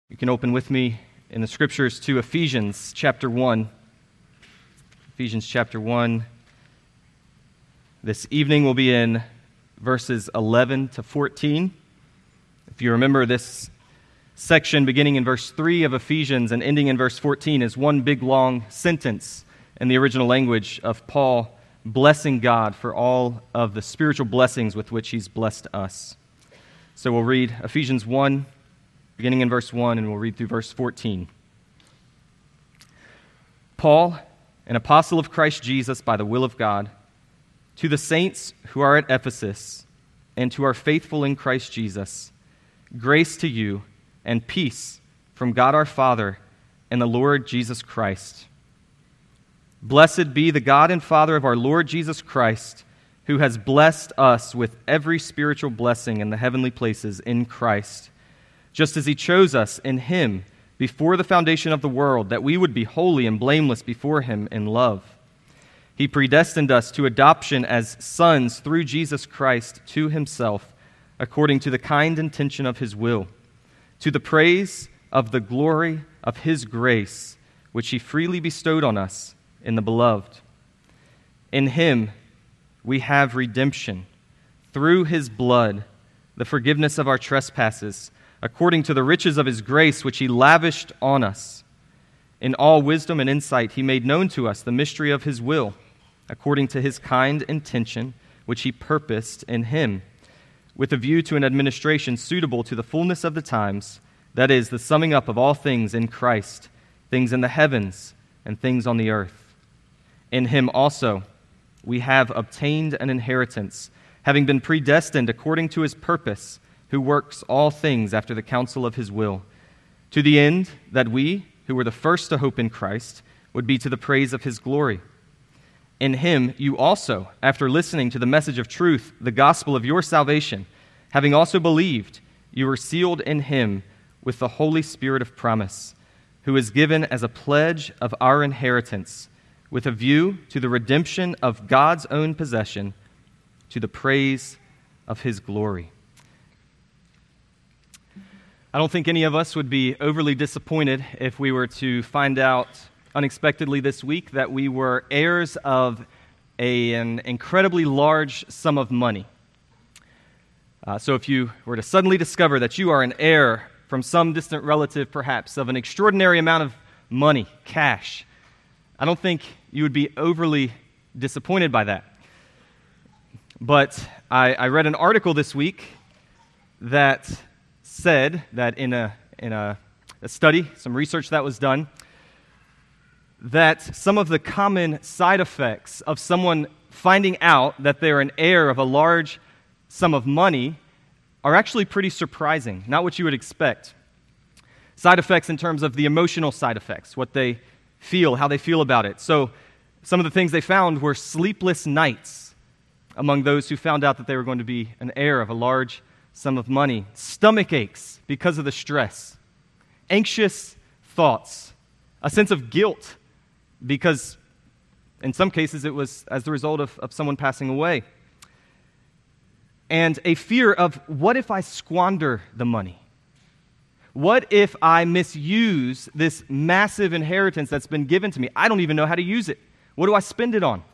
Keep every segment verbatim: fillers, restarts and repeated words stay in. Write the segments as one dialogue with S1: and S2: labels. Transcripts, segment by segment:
S1: You can open with me in the scriptures to Ephesians chapter one. Ephesians chapter one. This evening we'll be in verses eleven to fourteen. If you remember, this section beginning in verse three of Ephesians and ending in verse fourteen is one big long sentence in the original language of Paul blessing God for all of the spiritual blessings with which he's blessed us. So we'll read Ephesians one, beginning in verse one, and we'll read through verse fourteen. Paul, an apostle of Christ Jesus by the will of God, to the saints who are at Ephesus and who are faithful in Christ Jesus, grace to you and peace from God our Father and the Lord Jesus Christ. Blessed be the God and Father of our Lord Jesus Christ, who has blessed us with every spiritual blessing in the heavenly places in Christ, just as he chose us in him before the foundation of the world, that we would be holy and blameless before him in love. He predestined us to adoption as sons through Jesus Christ to himself, according to the kind intention of his will, to the praise of the glory of his grace, which he freely bestowed on us in the Beloved. In him we have redemption, through his blood, the forgiveness of our trespasses, according to the riches of his grace, which he lavished on us. In all wisdom and insight he made known to us the mystery of his will, according to his kind intention, which he purposed in him, with a view to an administration suitable to the fullness of the times, that is, the summing up of all things in Christ, things in the heavens and things on the earth. In him also we have obtained an inheritance, having been predestined according to his purpose, who works all things after the counsel of his will, to the end that we, who were the first to hope in Christ, would be to the praise of his glory. In him you also, after listening to the message of truth, the gospel of your salvation, having also believed, you were sealed in him with the Holy Spirit of promise, who is given as a pledge of our inheritance, with a view to the redemption of God's own possession, to the praise of his glory. I don't think any of us would be overly disappointed if we were to find out unexpectedly this week that we were heirs of a, an incredibly large sum of money. Uh, so if you were to suddenly discover that you are an heir from some distant relative, perhaps, of an extraordinary amount of money, cash, I don't think you would be overly disappointed by that. But I, I read an article this week that said that in a in a, a study, some research that was done, that some of the common side effects of someone finding out that they're an heir of a large sum of money are actually pretty surprising, not what you would expect. Side effects in terms of the emotional side effects, what they feel, how they feel about it. So some of the things they found were sleepless nights among those who found out that they were going to be an heir of a large sum of money, stomach aches because of the stress, anxious thoughts, a sense of guilt because in some cases it was as the result of, of someone passing away, and a fear of what if I squander the money? What if I misuse this massive inheritance that's been given to me? I don't even know how to use it. What do I spend it on?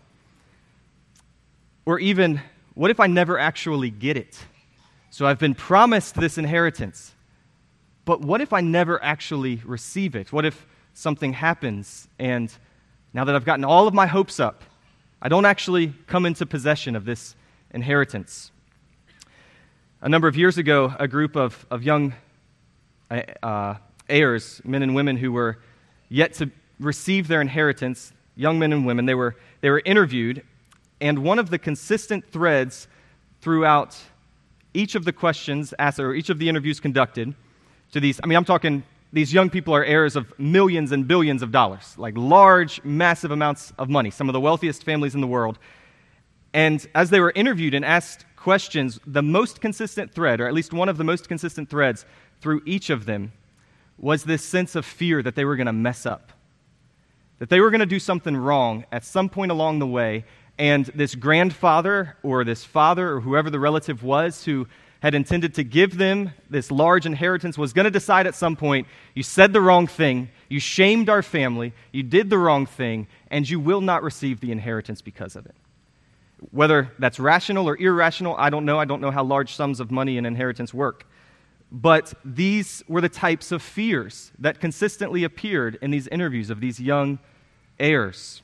S1: Or even, what if I never actually get it? So I've been promised this inheritance, but what if I never actually receive it? What if something happens and now that I've gotten all of my hopes up, I don't actually come into possession of this inheritance? A number of years ago, a group of, of young uh, heirs, men and women who were yet to receive their inheritance, young men and women, they were, they were interviewed, and one of the consistent threads throughout each of the questions asked, or each of the interviews conducted to these, I mean, I'm talking, these young people are heirs of millions and billions of dollars, like large, massive amounts of money, some of the wealthiest families in the world. And as they were interviewed and asked questions, the most consistent thread, or at least one of the most consistent threads through each of them, was this sense of fear that they were going to mess up, that they were going to do something wrong at some point along the way, and this grandfather or this father or whoever the relative was who had intended to give them this large inheritance was going to decide at some point, you said the wrong thing, you shamed our family, you did the wrong thing, and you will not receive the inheritance because of it. Whether that's rational or irrational, I don't know. I don't know how large sums of money and inheritance work. But these were the types of fears that consistently appeared in these interviews of these young heirs.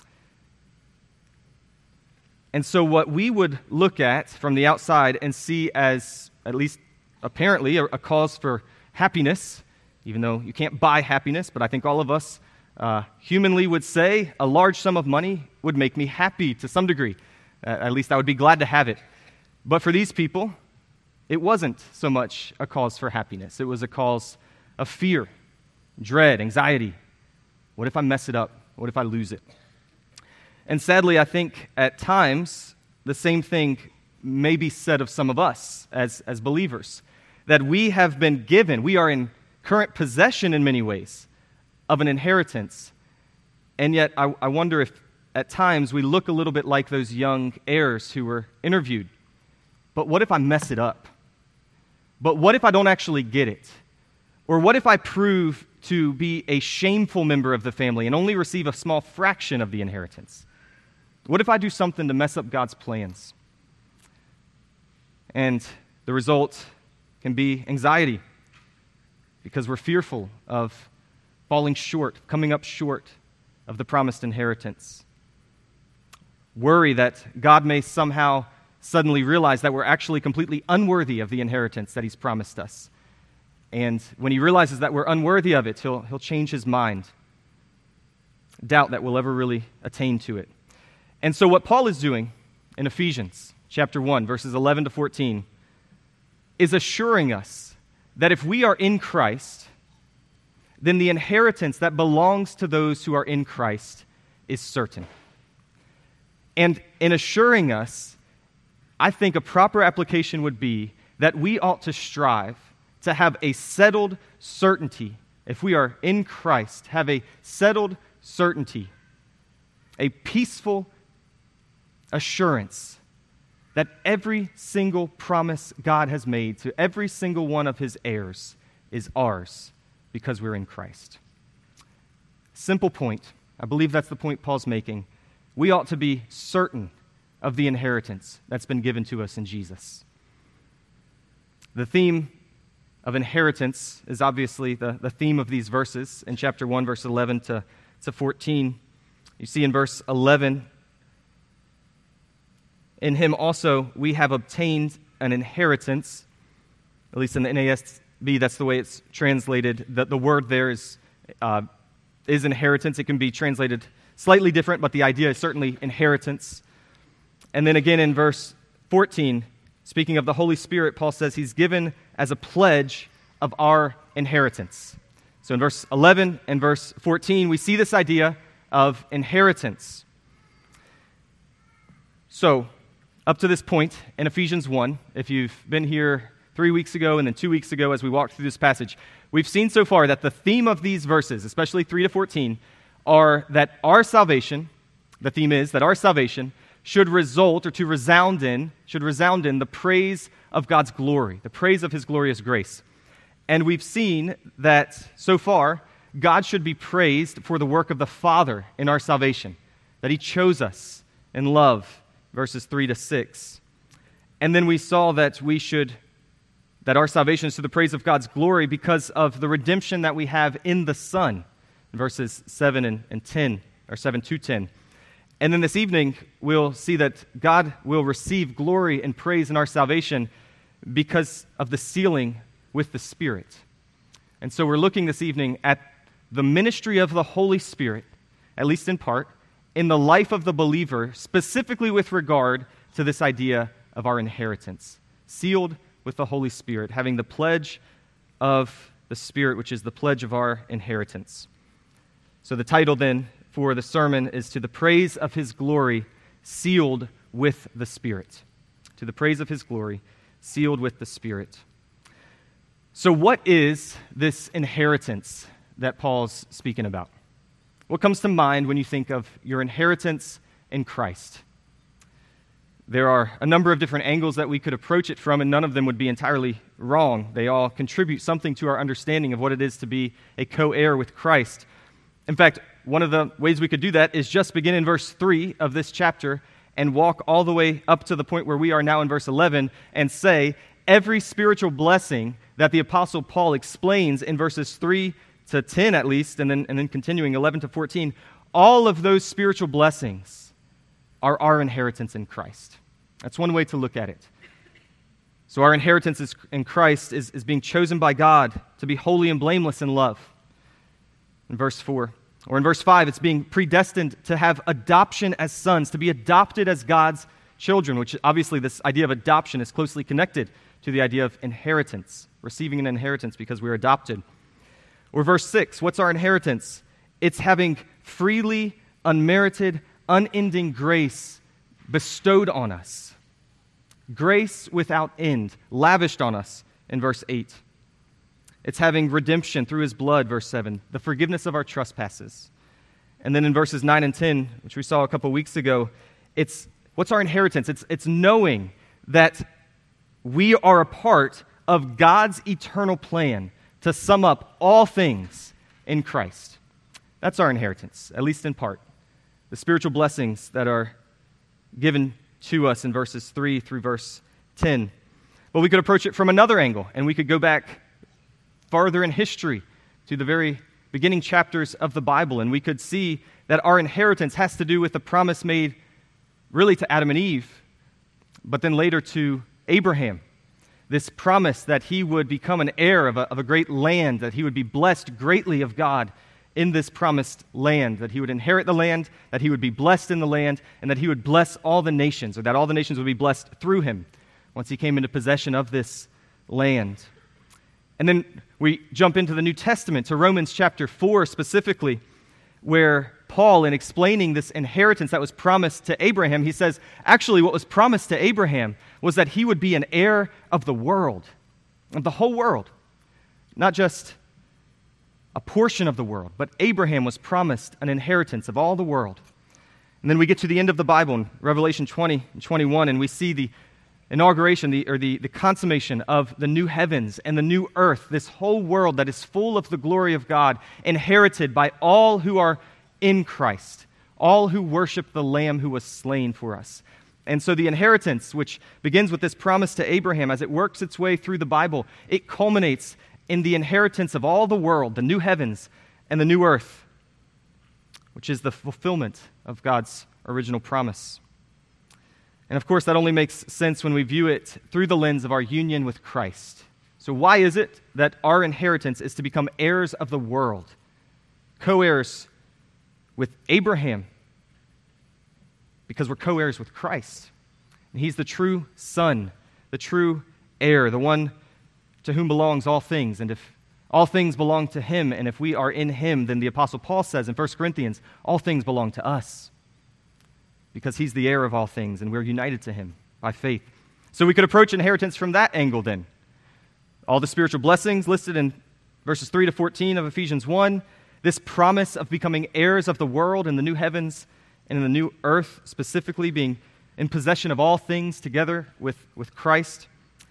S1: And so what we would look at from the outside and see as, at least apparently, a, a cause for happiness, even though you can't buy happiness, but I think all of us uh, humanly would say a large sum of money would make me happy to some degree. Uh, at least I would be glad to have it. But for these people, it wasn't so much a cause for happiness. It was a cause of fear, dread, anxiety. What if I mess it up? What if I lose it? And sadly, I think at times the same thing may be said of some of us as, as believers, that we have been given, we are in current possession in many ways of an inheritance, and yet I, I wonder if at times we look a little bit like those young heirs who were interviewed. But what if I mess it up? But what if I don't actually get it? Or what if I prove to be a shameful member of the family and only receive a small fraction of the inheritance? What if I do something to mess up God's plans? And the result can be anxiety because we're fearful of falling short, coming up short of the promised inheritance. Worry that God may somehow suddenly realize that we're actually completely unworthy of the inheritance that he's promised us. And when he realizes that we're unworthy of it, he'll, he'll change his mind. Doubt that we'll ever really attain to it. And so what Paul is doing in Ephesians chapter one, verses eleven to fourteen, is assuring us that if we are in Christ, then the inheritance that belongs to those who are in Christ is certain. And in assuring us, I think a proper application would be that we ought to strive to have a settled certainty. If we are in Christ, have a settled certainty, a peaceful assurance that every single promise God has made to every single one of his heirs is ours because we're in Christ. Simple point. I believe that's the point Paul's making. We ought to be certain of the inheritance that's been given to us in Jesus. The theme of inheritance is obviously the, the theme of these verses in chapter one, verse eleven to, to fourteen. You see in verse eleven, in him also we have obtained an inheritance, at least in the N A S B, that's the way it's translated. The, the word there is, uh, is inheritance. It can be translated slightly different, but the idea is certainly inheritance. And then again in verse fourteen, speaking of the Holy Spirit, Paul says he's given as a pledge of our inheritance. So in verse eleven and verse fourteen, we see this idea of inheritance. So, up to this point in Ephesians one, if you've been here three weeks ago and then two weeks ago as we walked through this passage, we've seen so far that the theme of these verses, especially three to fourteen, are that our salvation, the theme is that our salvation should result or to resound in, should resound in the praise of God's glory, the praise of his glorious grace. And we've seen that so far, God should be praised for the work of the Father in our salvation, that he chose us in love, verses three to six. And then we saw that we should, that our salvation is to the praise of God's glory because of the redemption that we have in the Son, verses seven and, and ten, or seven to ten. And then this evening, we'll see that God will receive glory and praise in our salvation because of the sealing with the Spirit. And so we're looking this evening at the ministry of the Holy Spirit, at least in part, in the life of the believer, specifically with regard to this idea of our inheritance, sealed with the Holy Spirit, having the pledge of the Spirit, which is the pledge of our inheritance. So the title then for the sermon is To the Praise of His Glory, Sealed with the Spirit. To the praise of His glory, sealed with the Spirit. So what is this inheritance that Paul's speaking about? What comes to mind when you think of your inheritance in Christ? There are a number of different angles that we could approach it from, and none of them would be entirely wrong. They all contribute something to our understanding of what it is to be a co-heir with Christ. In fact, one of the ways we could do that is just begin in verse three of this chapter and walk all the way up to the point where we are now in verse eleven and say, every spiritual blessing that the Apostle Paul explains in verses three to ten at least, and then, and then continuing eleven to fourteen, all of those spiritual blessings are our inheritance in Christ. That's one way to look at it. So our inheritance is, in Christ is, is being chosen by God to be holy and blameless in love. In verse four. Or in verse five, it's being predestined to have adoption as sons, to be adopted as God's children, which obviously this idea of adoption is closely connected to the idea of inheritance, receiving an inheritance because we're adopted. Or verse six, what's our inheritance? It's having freely, unmerited, unending grace bestowed on us. Grace without end, lavished on us in verse eight. It's having redemption through his blood, verse seven, the forgiveness of our trespasses. And then in verses nine and ten, which we saw a couple weeks ago, it's what's our inheritance? It's, it's knowing that we are a part of God's eternal plan to sum up all things in Christ. That's our inheritance, at least in part. The spiritual blessings that are given to us in verses three through verse ten. But we could approach it from another angle, and we could go back farther in history to the very beginning chapters of the Bible, and we could see that our inheritance has to do with the promise made really to Adam and Eve, but then later to Abraham. This promise that he would become an heir of a, of a great land, that he would be blessed greatly of God in this promised land, that he would inherit the land, that he would be blessed in the land, and that he would bless all the nations, or that all the nations would be blessed through him once he came into possession of this land. And then we jump into the New Testament, to Romans chapter four specifically, where Paul, in explaining this inheritance that was promised to Abraham, he says, actually what was promised to Abraham was that he would be an heir of the world, of the whole world, not just a portion of the world, but Abraham was promised an inheritance of all the world. And then we get to the end of the Bible in Revelation twenty and twenty-one, and we see the inauguration, the, or the, the consummation of the new heavens and the new earth, this whole world that is full of the glory of God, inherited by all who are in Christ, all who worship the Lamb who was slain for us. And so the inheritance, which begins with this promise to Abraham, as it works its way through the Bible, it culminates in the inheritance of all the world, the new heavens and the new earth, which is the fulfillment of God's original promise. And of course, that only makes sense when we view it through the lens of our union with Christ. So why is it that our inheritance is to become heirs of the world, co-heirs with Abraham? Because we're co-heirs with Christ. And he's the true son, the true heir, the one to whom belongs all things. And if all things belong to him, and if we are in him, then the Apostle Paul says in First Corinthians, all things belong to us. Because he's the heir of all things, and we're united to him by faith. So we could approach inheritance from that angle then. All the spiritual blessings listed in verses three to fourteen of Ephesians one, this promise of becoming heirs of the world in the new heavens and in the new earth, specifically being in possession of all things together with, with Christ.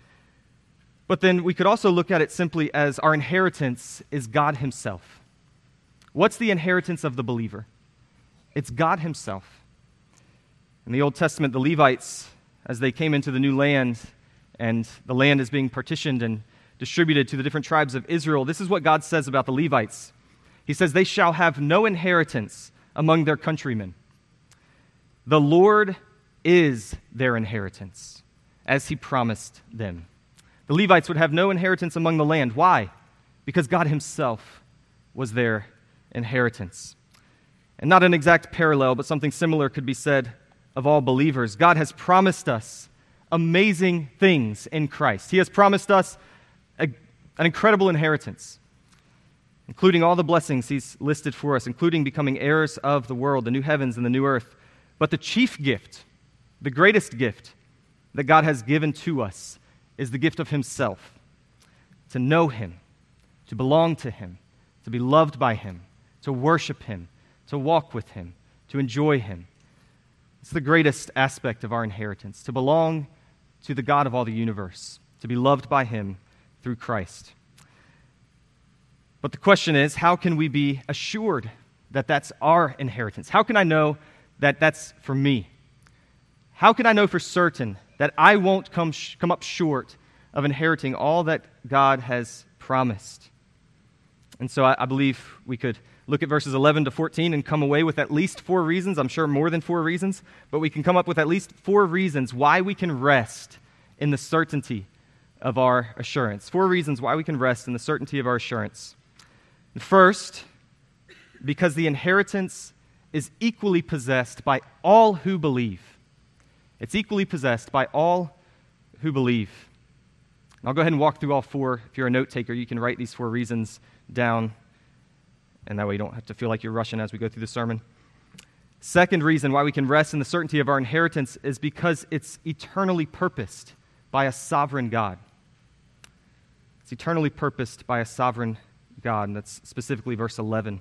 S1: But then we could also look at it simply as our inheritance is God himself. What's the inheritance of the believer? It's God himself. In the Old Testament, the Levites, as they came into the new land, and the land is being partitioned and distributed to the different tribes of Israel, this is what God says about the Levites. He says, they shall have no inheritance among their countrymen. The Lord is their inheritance, as he promised them. The Levites would have no inheritance among the land. Why? Because God himself was their inheritance. And not an exact parallel, but something similar could be said of all believers. God has promised us amazing things in Christ. He has promised us a, an incredible inheritance, including all the blessings he's listed for us, including becoming heirs of the world, the new heavens and the new earth. But the chief gift, the greatest gift that God has given to us is the gift of himself, to know him, to belong to him, to be loved by him, to worship him, to walk with him, to enjoy him. It's the greatest aspect of our inheritance, to belong to the God of all the universe, to be loved by him through Christ. But the question is, how can we be assured that that's our inheritance? How can I know that that's for me? How can I know for certain that I won't come, sh- come up short of inheriting all that God has promised? And so I, I believe we could look at verses eleven to fourteen and come away with at least four reasons. I'm sure more than four reasons, but we can come up with at least four reasons why we can rest in the certainty of our assurance. Four reasons why we can rest in the certainty of our assurance. First, because the inheritance is equally possessed by all who believe. It's equally possessed by all who believe. And I'll go ahead and walk through all four. If you're a note taker, you can write these four reasons down, and that way you don't have to feel like you're rushing as we go through the sermon. Second reason why we can rest in the certainty of our inheritance is because it's eternally purposed by a sovereign God. It's eternally purposed by a sovereign God, and that's specifically verse eleven.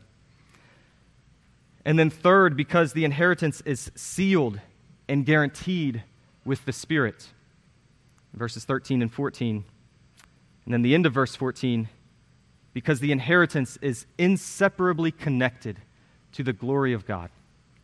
S1: And then third, because the inheritance is sealed and guaranteed with the Spirit. Verses thirteen and fourteen. And then the end of verse fourteen, because the inheritance is inseparably connected to the glory of God.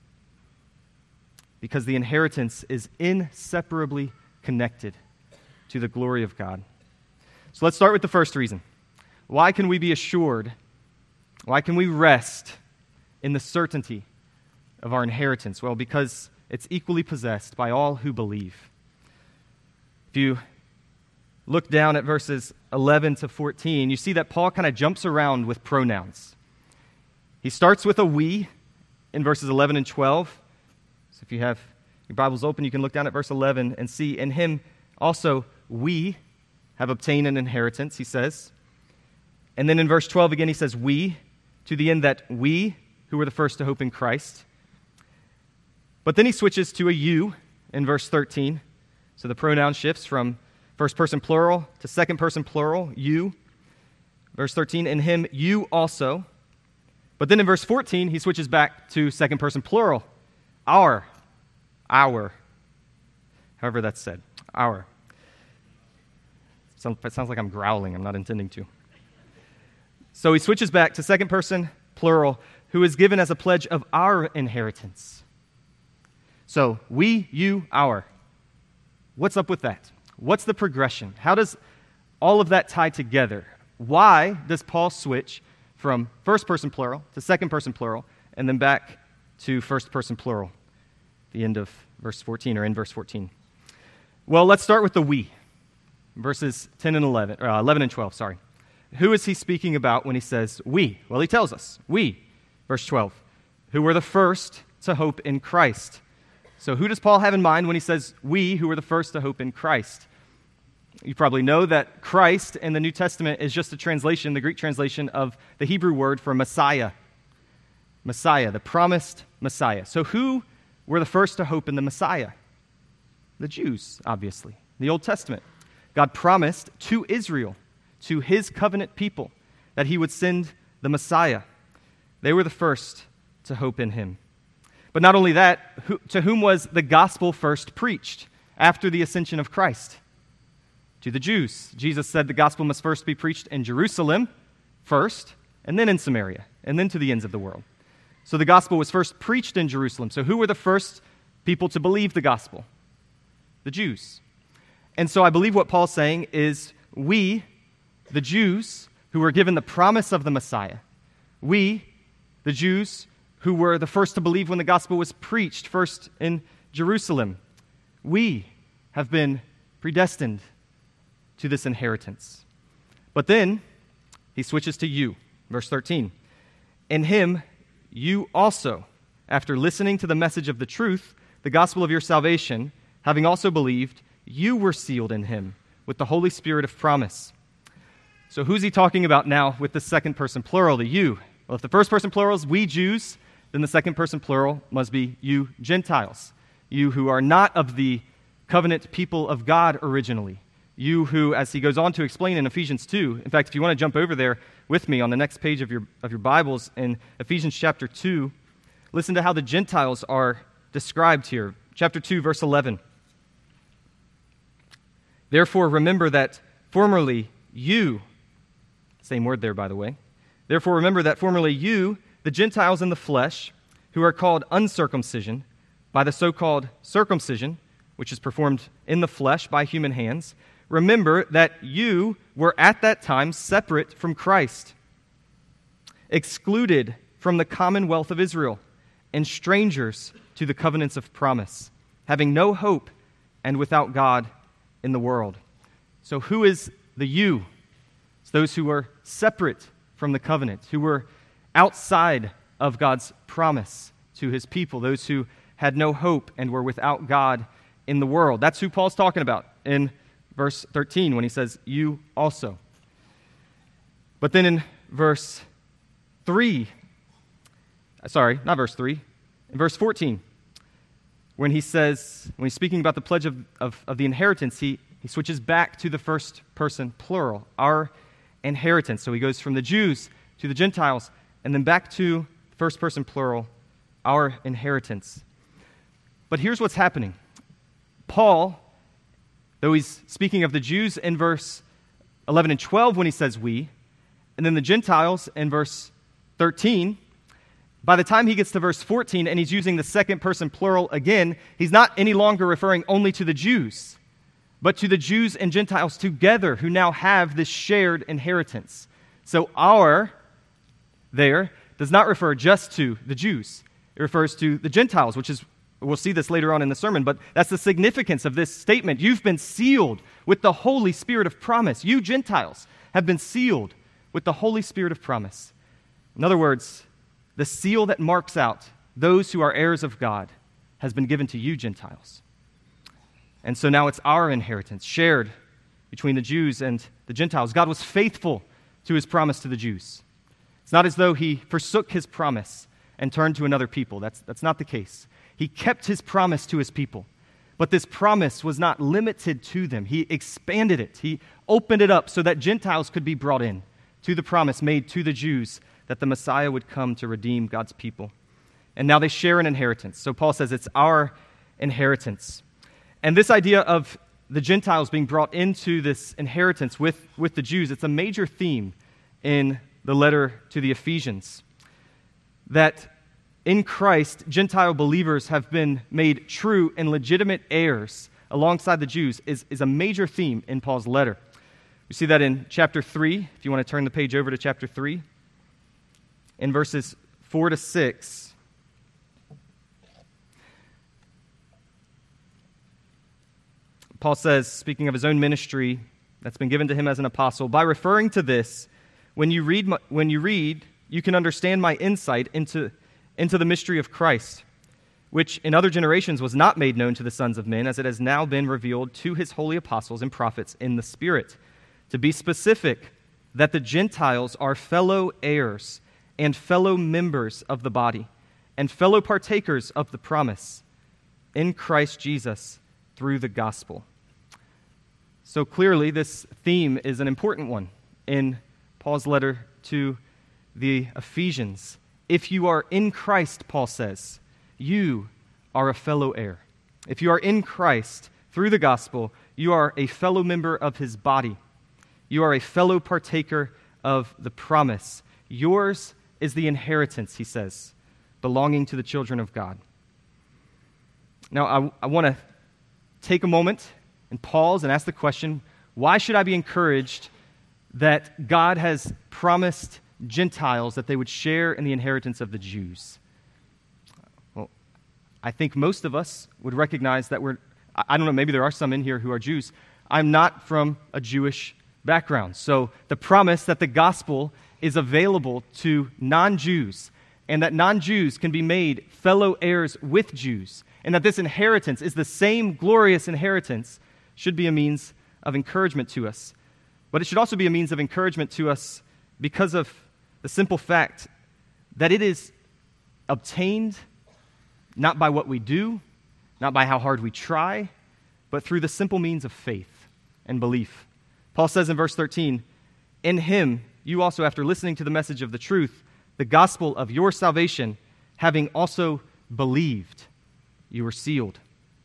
S1: Because the inheritance is inseparably connected to the glory of God. So let's start with the first reason. Why can we be assured? Why can we rest in the certainty of our inheritance? Well, because it's equally possessed by all who believe. If you look down at verses eleven to fourteen, you see that Paul kind of jumps around with pronouns. He starts with a we in verses eleven and twelve. So if you have your Bibles open, you can look down at verse eleven and see, in him also we have obtained an inheritance, he says. And then in verse twelve again, he says we, to the end that we, who were the first to hope in Christ. But then he switches to a you in verse thirteen. So the pronoun shifts from first person plural to second person plural, you. Verse thirteen, in him you also. But then in verse fourteen, he switches back to second person plural, our, our. However that's said, our. It sounds like I'm growling. I'm not intending to. So he switches back to second person plural, who is given as a pledge of our inheritance. So we, you, our. What's up with that? What's the progression? How does all of that tie together? Why does Paul switch from first person plural to second person plural and then back to first person plural? The end of verse fourteen, or in verse fourteen. Well, let's start with the we. Verses ten and eleven, or eleven and twelve, sorry. Who is he speaking about when he says we? Well, he tells us, we, verse twelve, who were the first to hope in Christ. So who does Paul have in mind when he says we, who were the first to hope in Christ? You probably know that Christ in the New Testament is just a translation, the Greek translation of the Hebrew word for Messiah. Messiah, the promised Messiah. So who were the first to hope in the Messiah? The Jews, obviously. The Old Testament. God promised to Israel, to his covenant people, that he would send the Messiah. They were the first to hope in him. But not only that, who, to whom was the gospel first preached after the ascension of Christ? To the Jews. Jesus said the gospel must first be preached in Jerusalem first, and then in Samaria, and then to the ends of the world. So the gospel was first preached in Jerusalem. So who were the first people to believe the gospel? The Jews. And so I believe what Paul's saying is we, the Jews, who were given the promise of the Messiah, we, the Jews, who were the first to believe when the gospel was preached first in Jerusalem, we have been predestined to this inheritance. But then he switches to you, verse thirteen. In him, you also, after listening to the message of the truth, the gospel of your salvation, having also believed, you were sealed in him with the Holy Spirit of promise. So who's he talking about now with the second person plural, the you? Well, if the first person plural is we Jews, then the second person plural must be you Gentiles. You who are not of the covenant people of God originally. You who, as he goes on to explain in Ephesians two, in fact, if you want to jump over there with me on the next page of your of your Bibles in Ephesians chapter two, listen to how the Gentiles are described here. chapter two, verse eleven. Therefore, remember that formerly you, same word there, by the way. Therefore, remember that formerly you, the Gentiles in the flesh, who are called uncircumcision by the so-called circumcision, which is performed in the flesh by human hands, remember that you were at that time separate from Christ, excluded from the commonwealth of Israel, and strangers to the covenants of promise, having no hope and without God in the world. So who is the you? It's those who were separate from the covenant, who were outside of God's promise to his people, those who had no hope and were without God in the world. That's who Paul's talking about in verse thirteen when he says, you also. But then in verse three, sorry, not verse three, in verse fourteen, when he says, when he's speaking about the pledge of, of, of the inheritance, he, he switches back to the first person plural, our inheritance. So he goes from the Jews to the Gentiles, and then back to first person plural, our inheritance. But here's what's happening. Paul, though he's speaking of the Jews in verse eleven and twelve when he says we, and then the Gentiles in verse thirteen, by the time he gets to verse fourteen and he's using the second person plural again, he's not any longer referring only to the Jews, but to the Jews and Gentiles together who now have this shared inheritance. So our there does not refer just to the Jews. It refers to the Gentiles, which is, we'll see this later on in the sermon, but that's the significance of this statement. You've been sealed with the Holy Spirit of promise. You Gentiles have been sealed with the Holy Spirit of promise. In other words, the seal that marks out those who are heirs of God has been given to you Gentiles. And so now it's our inheritance, shared between the Jews and the Gentiles. God was faithful to his promise to the Jews. It's not as though he forsook his promise and turned to another people. That's, that's not the case. He kept his promise to his people. But this promise was not limited to them. He expanded it. He opened it up so that Gentiles could be brought in to the promise made to the Jews that the Messiah would come to redeem God's people. And now they share an inheritance. So Paul says it's our inheritance. And this idea of the Gentiles being brought into this inheritance with, with the Jews, it's a major theme in the letter to the Ephesians. That in Christ, Gentile believers have been made true and legitimate heirs alongside the Jews is, is a major theme in Paul's letter. We see that in chapter three, if you want to turn the page over to chapter three, in verses four to six. Paul says, speaking of his own ministry that's been given to him as an apostle, by referring to this, when you read, my, when you read, you can understand my insight into, into the mystery of Christ, which in other generations was not made known to the sons of men, as it has now been revealed to his holy apostles and prophets in the Spirit. To be specific, that the Gentiles are fellow heirs and fellow members of the body, and fellow partakers of the promise in Christ Jesus through the gospel. So clearly, this theme is an important one in Paul's letter to the Ephesians. If you are in Christ, Paul says, you are a fellow heir. If you are in Christ through the gospel, you are a fellow member of his body. You are a fellow partaker of the promise. Yours is the inheritance, he says, belonging to the children of God. Now, I, I want to take a moment and pause and ask the question, why should I be encouraged that God has promised Gentiles that they would share in the inheritance of the Jews? Well, I think most of us would recognize that we're, I don't know, maybe there are some in here who are Jews. I'm not from a Jewish background. So the promise that the gospel is available to non-Jews and that non-Jews can be made fellow heirs with Jews and that this inheritance is the same glorious inheritance should be a means of encouragement to us. But it should also be a means of encouragement to us because of the simple fact that it is obtained not by what we do, not by how hard we try, but through the simple means of faith and belief. Paul says in verse thirteen, in him you also, after listening to the message of the truth, the gospel of your salvation, having also believed, you were sealed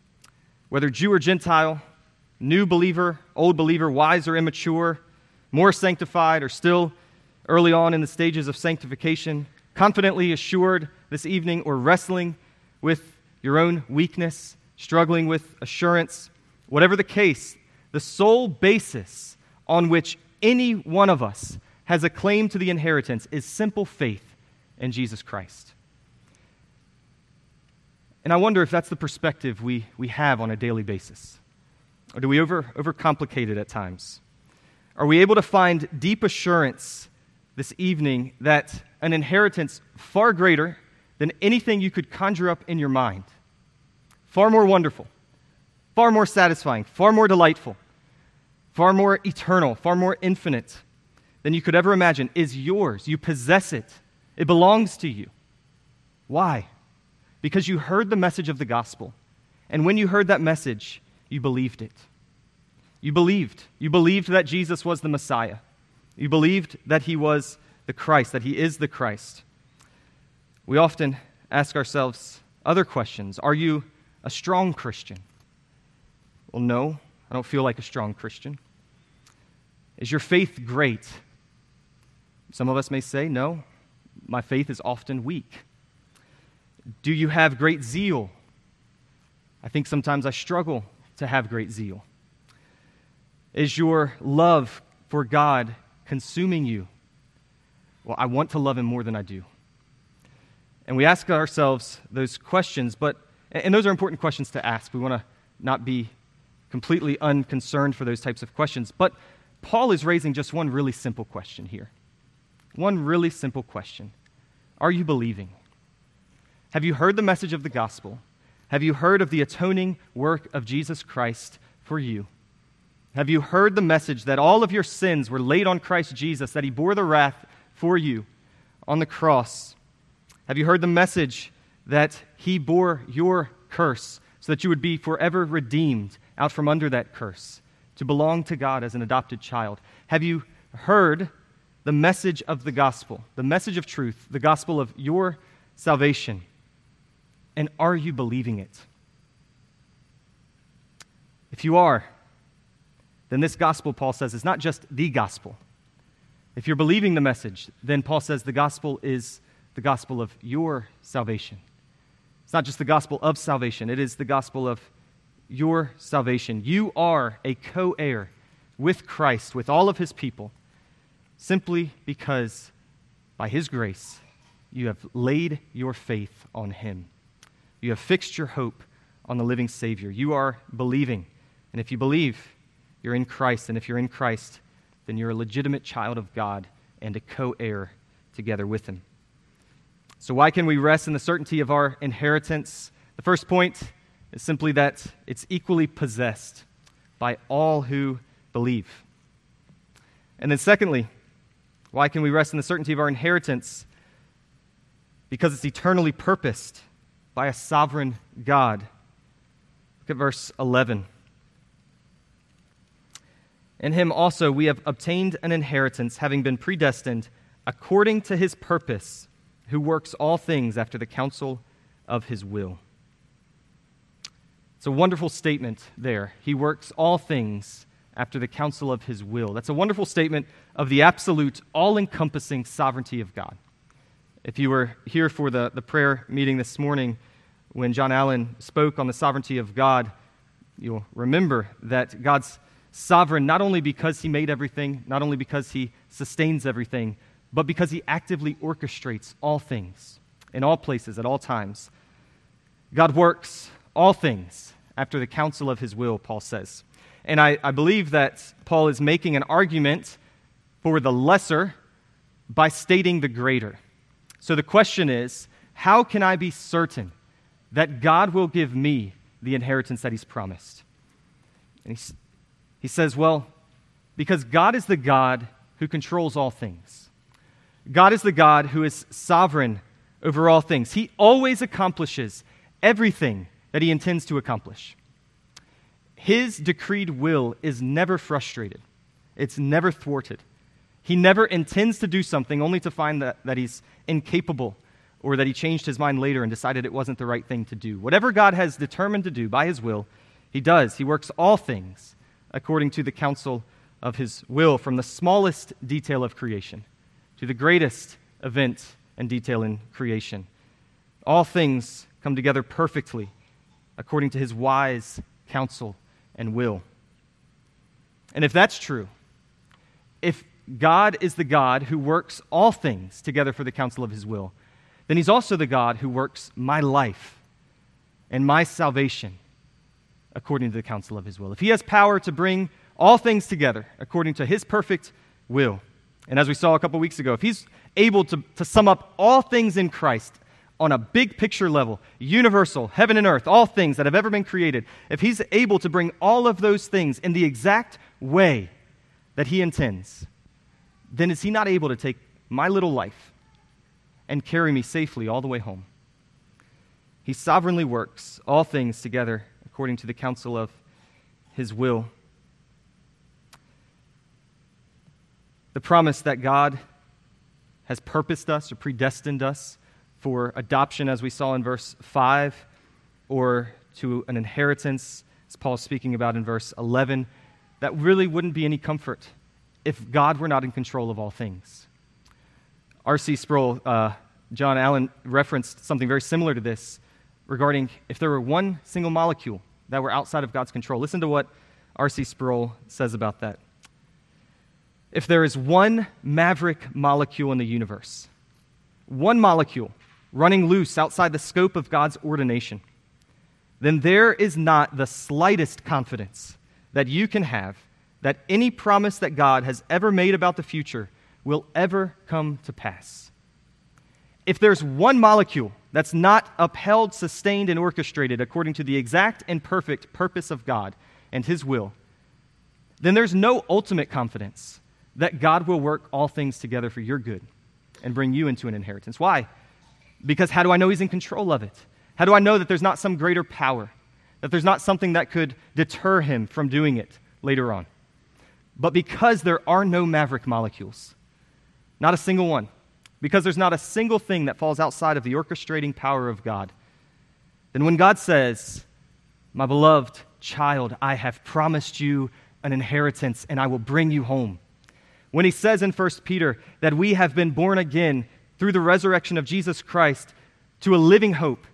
S1: whether Jew or Gentile, new believer, old believer, wise or immature, more sanctified or still early on in the stages of sanctification, confidently assured this evening, or wrestling with your own weakness, struggling with assurance, whatever the case, the sole basis on which any one of us has a claim to the inheritance is simple faith in Jesus Christ. And I wonder if that's the perspective we, we have on a daily basis. Or do we over overcomplicate it at times? Are we able to find deep assurance this evening that an inheritance far greater than anything you could conjure up in your mind, far more wonderful, far more satisfying, far more delightful, far more eternal, far more infinite than you could ever imagine, is yours? You possess it. It belongs to you. Why? Because you heard the message of the gospel. And when you heard that message, you believed it. You believed. You believed that Jesus was the Messiah. You believed that he was the Christ, that he is the Christ. We often ask ourselves other questions. Are you a strong Christian? Well, no, I don't feel like a strong Christian. Is your faith great? Some of us may say, no, my faith is often weak. Do you have great zeal? I think sometimes I struggle to have great zeal. Is your love for God consuming you? Well, I want to love him more than I do. And we ask ourselves those questions, but, and those are important questions to ask. We want to not be completely unconcerned for those types of questions. But Paul is raising just one really simple question here. One really simple question. Are you believing? Have you heard the message of the gospel? Have you heard of the atoning work of Jesus Christ for you? Have you heard the message that all of your sins were laid on Christ Jesus, that he bore the wrath for you on the cross? Have you heard the message that he bore your curse so that you would be forever redeemed out from under that curse, to belong to God as an adopted child? Have you heard the message of the gospel, the message of truth, the gospel of your salvation? And are you believing it? If you are, then this gospel, Paul says, is not just the gospel. If you're believing the message, then Paul says the gospel is the gospel of your salvation. It's not just the gospel of salvation, it is the gospel of your salvation. You are a co-heir with Christ, with all of his people, simply because by his grace you have laid your faith on him. You have fixed your hope on the living Savior. You are believing. And if you believe, you're in Christ. And if you're in Christ, then you're a legitimate child of God and a co-heir together with him. So why can we rest in the certainty of our inheritance? The first point is simply that it's equally possessed by all who believe. And then secondly, why can we rest in the certainty of our inheritance? Because it's eternally purposed by a sovereign God. Look at verse eleven. In him also we have obtained an inheritance, having been predestined according to his purpose, who works all things after the counsel of his will. It's a wonderful statement there. He works all things after the counsel of his will. That's a wonderful statement of the absolute, all-encompassing sovereignty of God. If you were here for the, the prayer meeting this morning, when John Allen spoke on the sovereignty of God, you'll remember that God's sovereign not only because he made everything, not only because he sustains everything, but because he actively orchestrates all things, in all places, at all times. God works all things after the counsel of his will, Paul says. And I, I believe that Paul is making an argument for the lesser by stating the greater. So the question is, how can I be certain that God will give me the inheritance that he's promised? And he, he says, well, because God is the God who controls all things. God is the God who is sovereign over all things. He always accomplishes everything that he intends to accomplish. His decreed will is never frustrated. It's never thwarted. He never intends to do something only to find that, that he's incapable or that he changed his mind later and decided it wasn't the right thing to do. Whatever God has determined to do by his will, He does. He works all things according to the counsel of his will, from the smallest detail of creation to the greatest event and detail in creation. All things come together perfectly according to his wise counsel and will. And if that's true, if God is the God who works all things together for the counsel of his will, then he's also the God who works my life and my salvation according to the counsel of his will. If he has power to bring all things together according to his perfect will, and as we saw a couple weeks ago, if he's able to, to sum up all things in Christ on a big picture level, universal, heaven and earth, all things that have ever been created, if he's able to bring all of those things in the exact way that he intends, then is he not able to take my little life and carry me safely all the way home? He sovereignly works all things together according to the counsel of his will. The promise that God has purposed us or predestined us for adoption, as we saw in verse five, or to an inheritance, as Paul is speaking about in verse eleven, that really wouldn't be any comfort if God were not in control of all things. R C Sproul, uh, John Allen referenced something very similar to this regarding if there were one single molecule that were outside of God's control. Listen to what R C Sproul says about that. If there is one maverick molecule in the universe, one molecule running loose outside the scope of God's ordination, then there is not the slightest confidence that you can have that any promise that God has ever made about the future will ever come to pass. If there's one molecule that's not upheld, sustained, and orchestrated according to the exact and perfect purpose of God and his will, then there's no ultimate confidence that God will work all things together for your good and bring you into an inheritance. Why? Because how do I know he's in control of it? How do I know that there's not some greater power, that there's not something that could deter him from doing it later on? But because there are no maverick molecules, not a single one, because there's not a single thing that falls outside of the orchestrating power of God, then when God says, "My beloved child, I have promised you an inheritance and I will bring you home," when he says in First Peter that we have been born again through the resurrection of Jesus Christ to a living hope,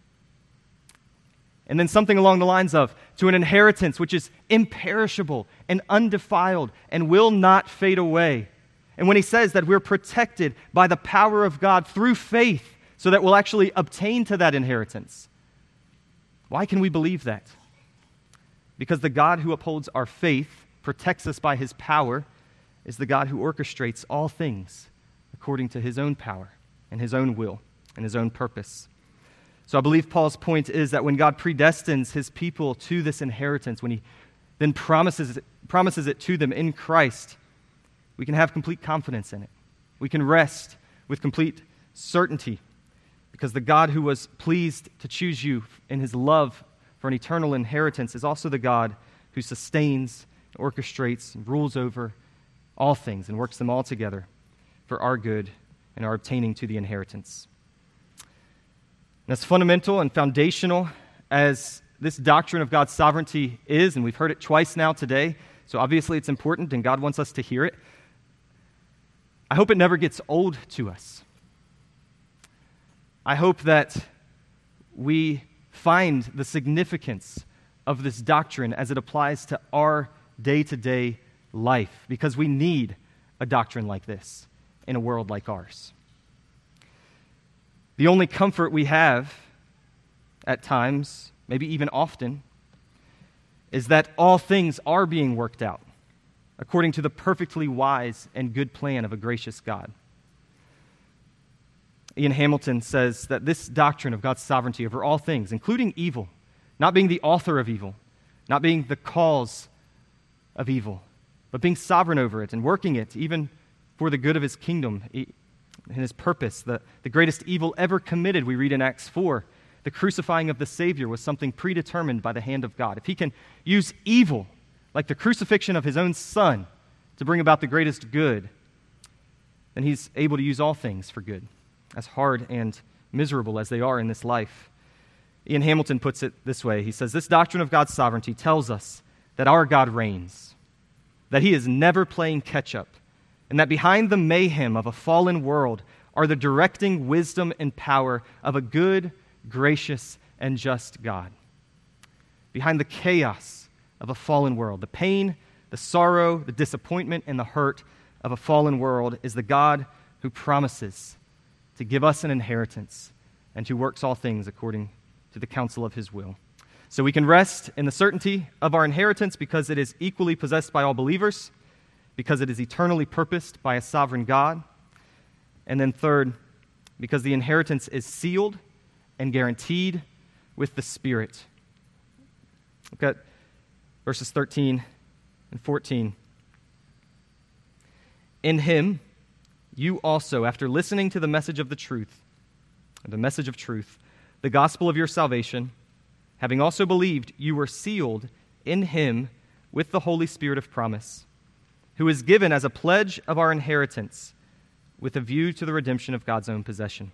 S1: and then something along the lines of to an inheritance which is imperishable and undefiled and will not fade away. And when he says that we're protected by the power of God through faith so that we'll actually obtain to that inheritance, why can we believe that? Because the God who upholds our faith, protects us by his power, is the God who orchestrates all things according to his own power and his own will and his own purpose. So I believe Paul's point is that when God predestines his people to this inheritance, when he then promises, promises it to them in Christ, we can have complete confidence in it. We can rest with complete certainty because the God who was pleased to choose you in his love for an eternal inheritance is also the God who sustains, orchestrates, and rules over all things and works them all together for our good and our obtaining to the inheritance. And as fundamental and foundational as this doctrine of God's sovereignty is, and we've heard it twice now today, so obviously it's important and God wants us to hear it, I hope it never gets old to us. I hope that we find the significance of this doctrine as it applies to our day-to-day life, because we need a doctrine like this in a world like ours. The only comfort we have at times, maybe even often, is that all things are being worked out according to the perfectly wise and good plan of a gracious God. Ian Hamilton says that this doctrine of God's sovereignty over all things, including evil, not being the author of evil, not being the cause of evil, but being sovereign over it and working it even for the good of his kingdom and his purpose. The, the greatest evil ever committed, we read in Acts four, the crucifying of the Savior, was something predetermined by the hand of God. If he can use evil, like the crucifixion of his own son, to bring about the greatest good, then he's able to use all things for good, as hard and miserable as they are in this life. Ian Hamilton puts it this way. He says, "This doctrine of God's sovereignty tells us that our God reigns, that he is never playing catch-up, and that behind the mayhem of a fallen world are the directing wisdom and power of a good, gracious, and just God." Behind the chaos of a fallen world, the pain, the sorrow, the disappointment, and the hurt of a fallen world is the God who promises to give us an inheritance and who works all things according to the counsel of his will. So we can rest in the certainty of our inheritance because it is equally possessed by all believers, because it is eternally purposed by a sovereign God, and then third, because the inheritance is sealed and guaranteed with the Spirit. Look at verses thirteen and fourteen. "In him, you also, after listening to the message of the truth, the message of truth, the gospel of your salvation, having also believed, you were sealed in him with the Holy Spirit of promise, who is given as a pledge of our inheritance with a view to the redemption of God's own possession."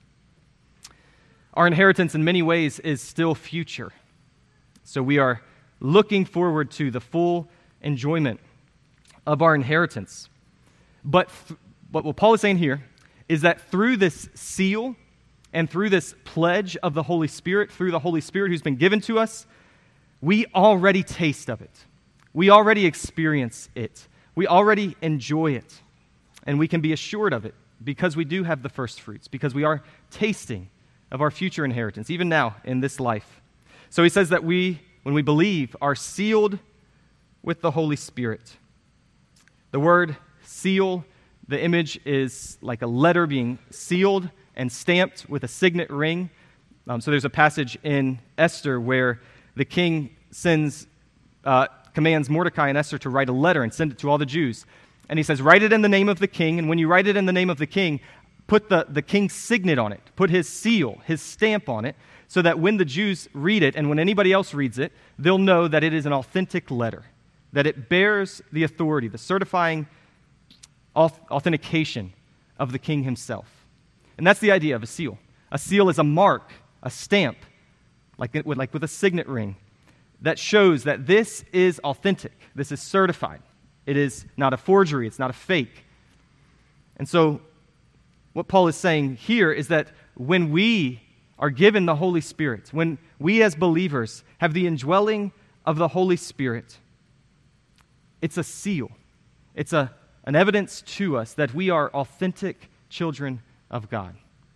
S1: Our inheritance in many ways is still future. So we are looking forward to the full enjoyment of our inheritance. But, th- but what Paul is saying here is that through this seal and through this pledge of the Holy Spirit, through the Holy Spirit who's been given to us, we already taste of it. We already experience it. We already enjoy it. And we can be assured of it because we do have the first fruits, because we are tasting of our future inheritance, even now in this life. So he says that we, when we believe, are sealed with the Holy Spirit. The word seal, the image is like a letter being sealed and stamped with a signet ring. Um, so there's a passage in Esther where the king sends, uh, commands Mordecai and Esther to write a letter and send it to all the Jews. And he says, write it in the name of the king, and when you write it in the name of the king, put the, the king's signet on it, put his seal, his stamp on it, so that when the Jews read it and when anybody else reads it, they'll know that it is an authentic letter, that it bears the authority, the certifying authentication of the king himself. And that's the idea of a seal. A seal is a mark, a stamp, like with, like with a signet ring, that shows that this is authentic, this is certified. It is not a forgery, it's not a fake. And so what Paul is saying here is that when we are given the Holy Spirit, when we as believers have the indwelling of the Holy Spirit, it's a seal. It's a, an evidence to us that we are authentic children of God.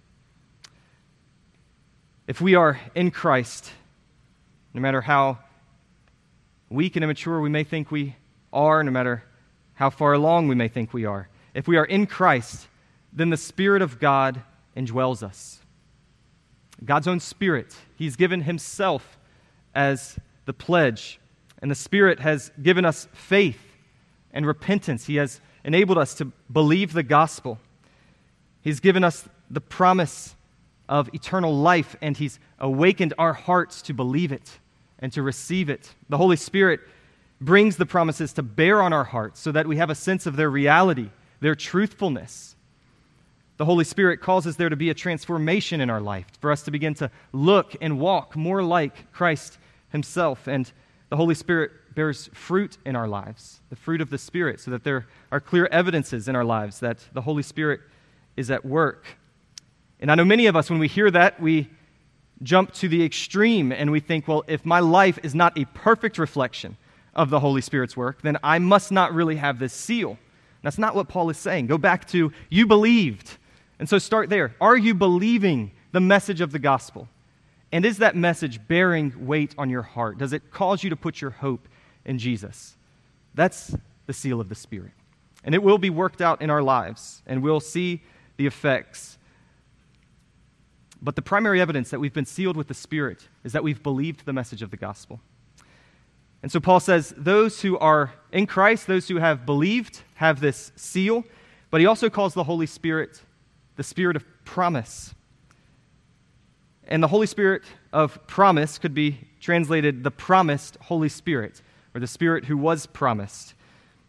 S1: If we are in Christ, no matter how weak and immature we may think we are, no matter how far along we may think we are, if we are in Christ, then the Spirit of God indwells us. God's own Spirit. He's given himself as the pledge, and the Spirit has given us faith and repentance. He has enabled us to believe the gospel. He's given us the promise of eternal life, and he's awakened our hearts to believe it and to receive it. The Holy Spirit brings the promises to bear on our hearts so that we have a sense of their reality, their truthfulness. The Holy Spirit causes there to be a transformation in our life, for us to begin to look and walk more like Christ himself. And the Holy Spirit bears fruit in our lives, the fruit of the Spirit, so that there are clear evidences in our lives that the Holy Spirit is at work. And I know many of us, when we hear that, we jump to the extreme and we think, well, if my life is not a perfect reflection of the Holy Spirit's work, then I must not really have this seal. That's not what Paul is saying. Go back to, you believed. And so start there. Are you believing the message of the gospel? And is that message bearing weight on your heart? Does it cause you to put your hope in Jesus? That's the seal of the Spirit. And it will be worked out in our lives, and we'll see the effects. But the primary evidence that we've been sealed with the Spirit is that we've believed the message of the gospel. And so Paul says, those who are in Christ, those who have believed, have this seal, but he also calls the Holy Spirit the Spirit of promise. And the Holy Spirit of promise could be translated the promised Holy Spirit, or the Spirit who was promised.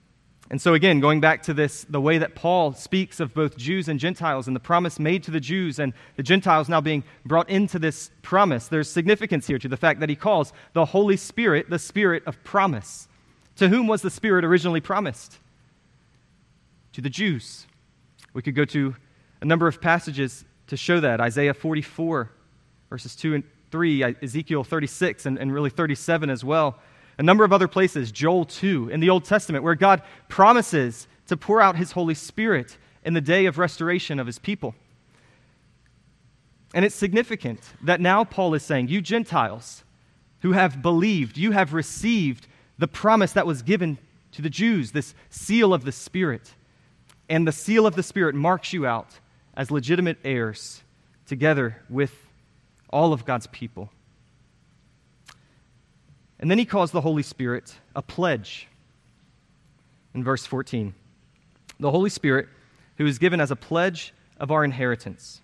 S1: And so again, going back to this, the way that Paul speaks of both Jews and Gentiles and the promise made to the Jews and the Gentiles now being brought into this promise, there's significance here to the fact that he calls the Holy Spirit the Spirit of promise. To whom was the Spirit originally promised? To the Jews. We could go to a number of passages to show that. Isaiah forty-four, verses two and three, Ezekiel thirty-six, and, and really thirty-seven as well. A number of other places, Joel two in the Old Testament, where God promises to pour out his Holy Spirit in the day of restoration of his people. And it's significant that now Paul is saying, you Gentiles who have believed, you have received the promise that was given to the Jews, this seal of the Spirit. And the seal of the Spirit marks you out as legitimate heirs together with all of God's people. And then he calls the Holy Spirit a pledge. In verse fourteen, the Holy Spirit who is given as a pledge of our inheritance.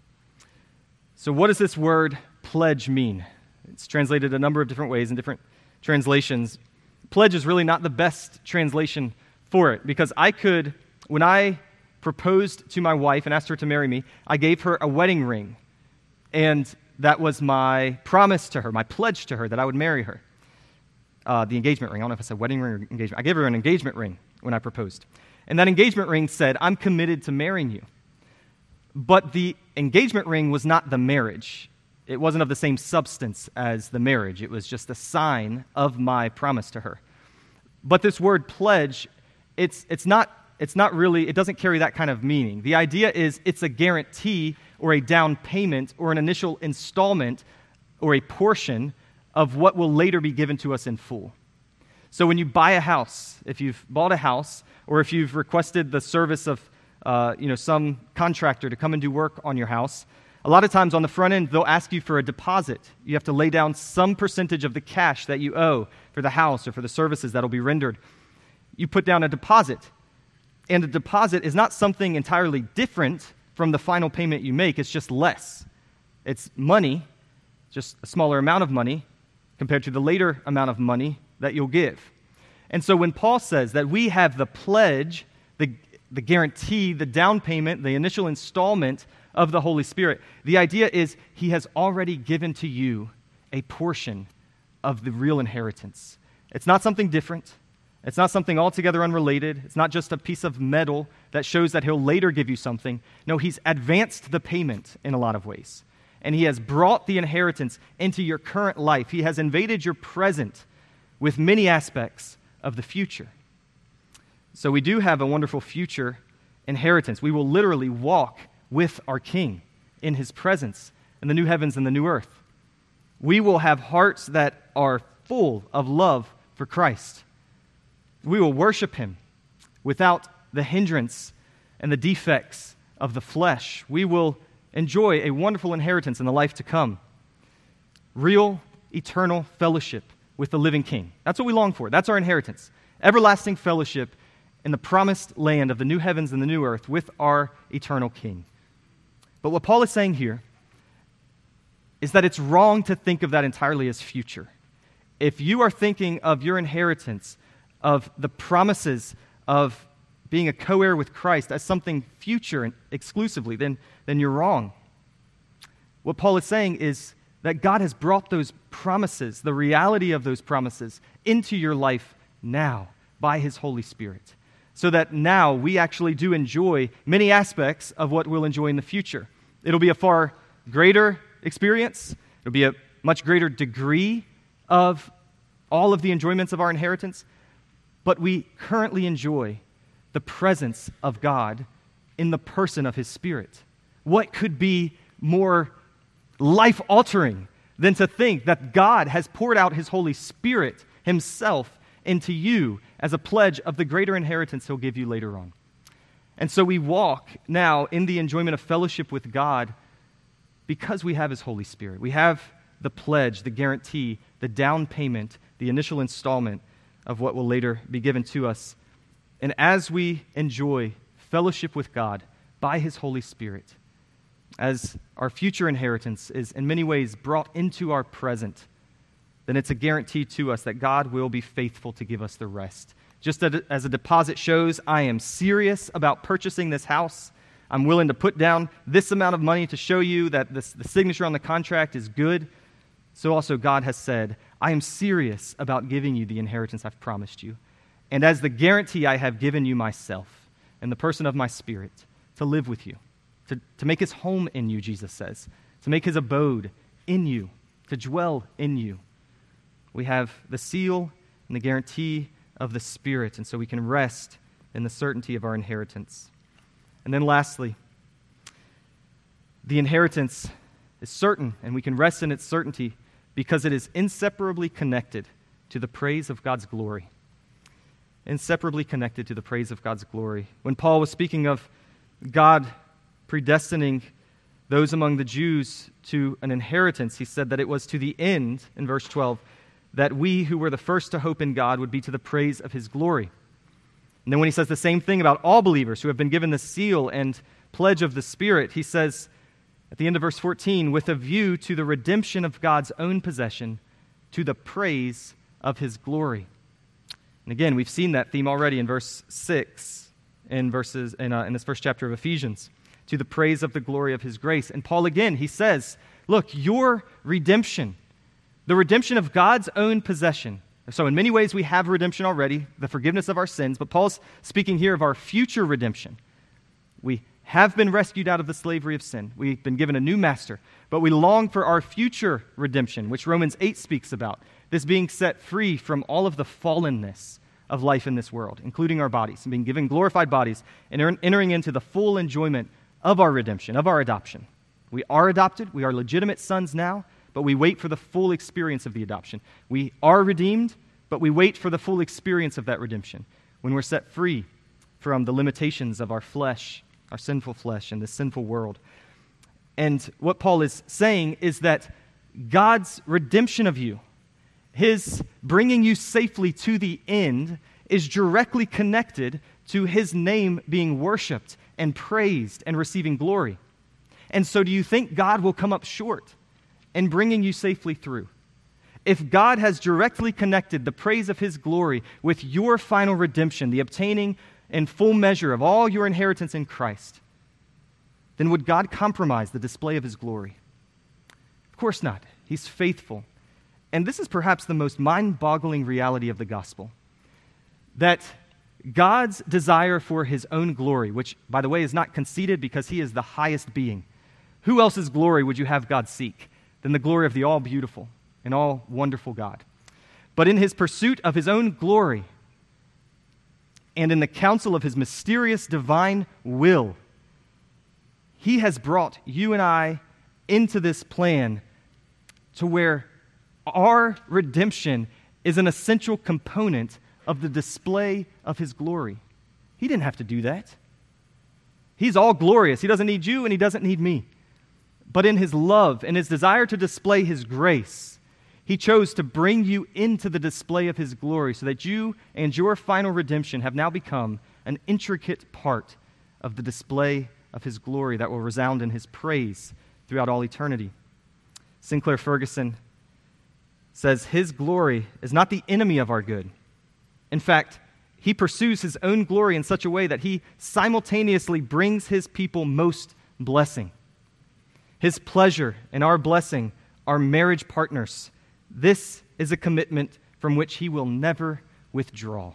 S1: So what does this word pledge mean? It's translated a number of different ways in different translations. Pledge is really not the best translation for it, because I could, when I proposed to my wife and asked her to marry me, I gave her a wedding ring. And that was my promise to her, my pledge to her that I would marry her. Uh, the engagement ring. I don't know if I said wedding ring or engagement. I gave her an engagement ring when I proposed. And that engagement ring said, I'm committed to marrying you. But the engagement ring was not the marriage. It wasn't of the same substance as the marriage. It was just a sign of my promise to her. But this word pledge, it's it's not it's not really, it doesn't carry that kind of meaning. The idea is it's a guarantee or a down payment or an initial installment or a portion of what will later be given to us in full. So when you buy a house, if you've bought a house, or if you've requested the service of uh, you know, some contractor to come and do work on your house, a lot of times on the front end, they'll ask you for a deposit. You have to lay down some percentage of the cash that you owe for the house or for the services that will be rendered. You put down a deposit, and a deposit is not something entirely different from the final payment you make. It's just less. It's money, just a smaller amount of money, compared to the later amount of money that you'll give. And so when Paul says that we have the pledge, the, the guarantee, the down payment, the initial installment of the Holy Spirit, the idea is he has already given to you a portion of the real inheritance. It's not something different. It's not something altogether unrelated. It's not just a piece of metal that shows that he'll later give you something. No, he's advanced the payment in a lot of ways. And he has brought the inheritance into your current life. He has invaded your present with many aspects of the future. So we do have a wonderful future inheritance. We will literally walk with our King in his presence in the new heavens and the new earth. We will have hearts that are full of love for Christ. We will worship him without the hindrance and the defects of the flesh. We will enjoy a wonderful inheritance in the life to come. Real, eternal fellowship with the living King. That's what we long for. That's our inheritance. Everlasting fellowship in the promised land of the new heavens and the new earth with our eternal King. But what Paul is saying here is that it's wrong to think of that entirely as future. If you are thinking of your inheritance, of the promises of being a co-heir with Christ as something future and exclusively, then, then you're wrong. What Paul is saying is that God has brought those promises, the reality of those promises, into your life now by his Holy Spirit, so that now we actually do enjoy many aspects of what we'll enjoy in the future. It'll be a far greater experience. It'll be a much greater degree of all of the enjoyments of our inheritance, but we currently enjoy the presence of God in the person of his Spirit. What could be more life-altering than to think that God has poured out his Holy Spirit himself into you as a pledge of the greater inheritance he'll give you later on? And so we walk now in the enjoyment of fellowship with God because we have his Holy Spirit. We have the pledge, the guarantee, the down payment, the initial installment of what will later be given to us. And as we enjoy fellowship with God by his Holy Spirit, as our future inheritance is in many ways brought into our present, then it's a guarantee to us that God will be faithful to give us the rest Just as a deposit shows, I am serious about purchasing this house. I'm willing to put down this amount of money to show you that this, the signature on the contract is good. So also God has said, I am serious about giving you the inheritance I've promised you. And as the guarantee, I have given you myself and the person of my Spirit to live with you, to, to make his home in you, Jesus says, to make his abode in you, to dwell in you. We have the seal and the guarantee of the Spirit, and so we can rest in the certainty of our inheritance. And then lastly, the inheritance is certain, and we can rest in its certainty because it is inseparably connected to the praise of God's glory. Inseparably connected to the praise of God's glory. When Paul was speaking of God predestining those among the Jews to an inheritance, he said that it was to the end, in verse twelve, that we who were the first to hope in God would be to the praise of his glory. And then when he says the same thing about all believers who have been given the seal and pledge of the Spirit, he says at the end of verse fourteen, with a view to the redemption of God's own possession, to the praise of his glory. And again, we've seen that theme already in verse six, in, verses, in, uh, in this first chapter of Ephesians, to the praise of the glory of his grace. And Paul again, he says, look, your redemption, the redemption of God's own possession. So in many ways we have redemption already, the forgiveness of our sins, but Paul's speaking here of our future redemption. We have been rescued out of the slavery of sin. We've been given a new master, but we long for our future redemption, which Romans eight speaks about, this being set free from all of the fallenness of life in this world, including our bodies, and being given glorified bodies, and entering into the full enjoyment of our redemption, of our adoption. We are adopted, we are legitimate sons now, but we wait for the full experience of the adoption. We are redeemed, but we wait for the full experience of that redemption when we're set free from the limitations of our flesh, our sinful flesh, and this sinful world. And what Paul is saying is that God's redemption of you, his bringing you safely to the end, is directly connected to his name being worshiped and praised and receiving glory. And so do you think God will come up short in bringing you safely through? If God has directly connected the praise of his glory with your final redemption, the obtaining in full measure of all your inheritance in Christ, then would God compromise the display of his glory? Of course not. He's faithful. And this is perhaps the most mind-boggling reality of the gospel, that God's desire for his own glory, which, by the way, is not conceited because he is the highest being. Who else's glory would you have God seek than the glory of the all-beautiful and all-wonderful God? But in his pursuit of his own glory and in the counsel of his mysterious divine will, he has brought you and I into this plan to where our redemption is an essential component of the display of his glory. He didn't have to do that. He's all glorious. He doesn't need you and he doesn't need me. But in his love and his desire to display his grace, he chose to bring you into the display of his glory so that you and your final redemption have now become an intricate part of the display of his glory that will resound in his praise throughout all eternity. Sinclair Ferguson says, his glory is not the enemy of our good. In fact, he pursues his own glory in such a way that he simultaneously brings his people most blessing. His pleasure and our blessing are marriage partners. This is a commitment from which he will never withdraw.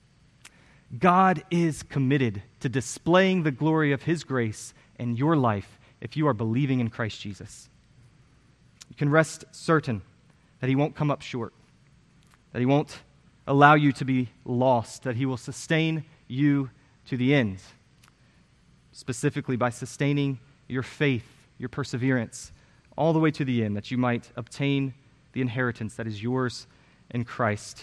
S1: God is committed to displaying the glory of his grace in your life if you are believing in Christ Jesus. You can rest certain that he won't come up short, that he won't allow you to be lost, that he will sustain you to the end, specifically by sustaining your faith, your perseverance, all the way to the end, that you might obtain the inheritance that is yours in Christ.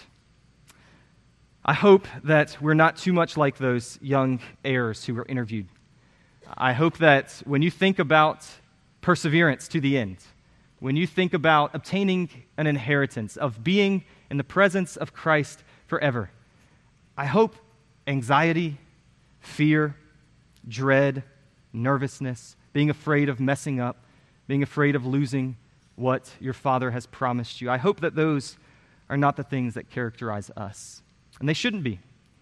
S1: I hope that we're not too much like those young heirs who were interviewed. I hope that when you think about perseverance to the end, when you think about obtaining an inheritance, of being in the presence of Christ forever, I hope anxiety, fear, dread, nervousness, being afraid of messing up, being afraid of losing what your Father has promised you, I hope that those are not the things that characterize us. And they shouldn't be.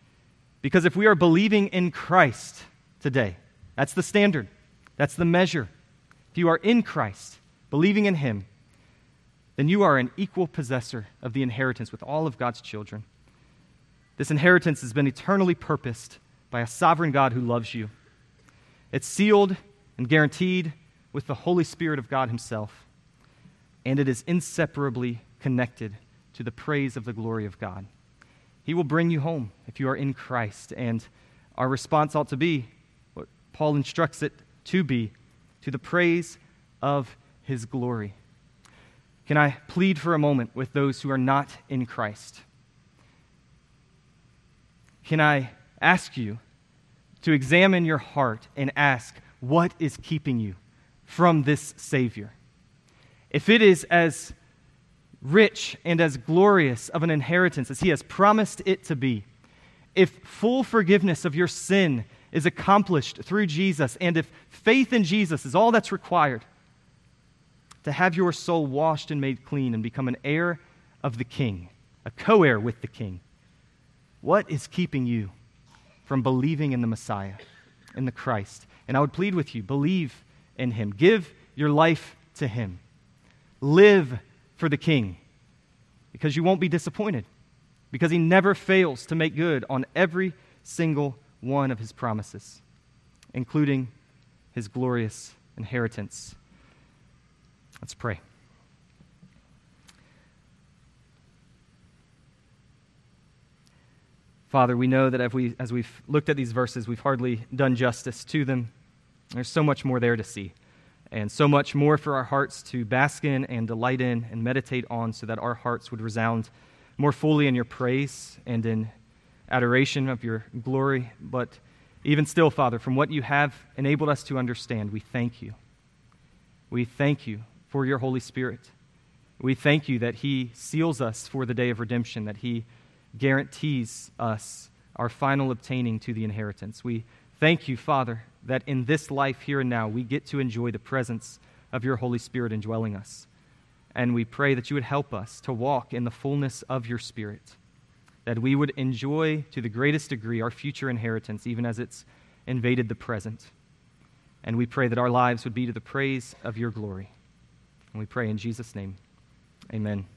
S1: Because if we are believing in Christ today, that's the standard, that's the measure. If you are in Christ, believing in him, then you are an equal possessor of the inheritance with all of God's children. This inheritance has been eternally purposed by a sovereign God who loves you. It's sealed and guaranteed with the Holy Spirit of God himself, and it is inseparably connected to the praise of the glory of God. He will bring you home if you are in Christ, and our response ought to be what Paul instructs it to be, to the praise of his glory. Can I plead for a moment with those who are not in Christ? Can I ask you to examine your heart and ask, what is keeping you from this Savior? If it is as rich and as glorious of an inheritance as he has promised it to be, if full forgiveness of your sin is accomplished through Jesus, and if faith in Jesus is all that's required to have your soul washed and made clean and become an heir of the King, a co-heir with the King, what is keeping you from believing in the Messiah, in the Christ? And I would plead with you, believe in him. Give your life to him. Live for the King, because you won't be disappointed, because he never fails to make good on every single one of his promises, including his glorious inheritance. Let's pray. Father, we know that as, we, as we've looked at these verses, we've hardly done justice to them. There's so much more there to see, and so much more for our hearts to bask in and delight in and meditate on, so that our hearts would resound more fully in your praise and in adoration of your glory. But even still, Father, from what you have enabled us to understand, we thank you. We thank you for your Holy Spirit. We thank you that he seals us for the day of redemption, that he guarantees us our final obtaining to the inheritance. We thank you, Father, that in this life here and now, we get to enjoy the presence of your Holy Spirit indwelling us. And we pray that you would help us to walk in the fullness of your Spirit, that we would enjoy to the greatest degree our future inheritance, even as it's invaded the present. And we pray that our lives would be to the praise of your glory. And we pray in Jesus' name, amen.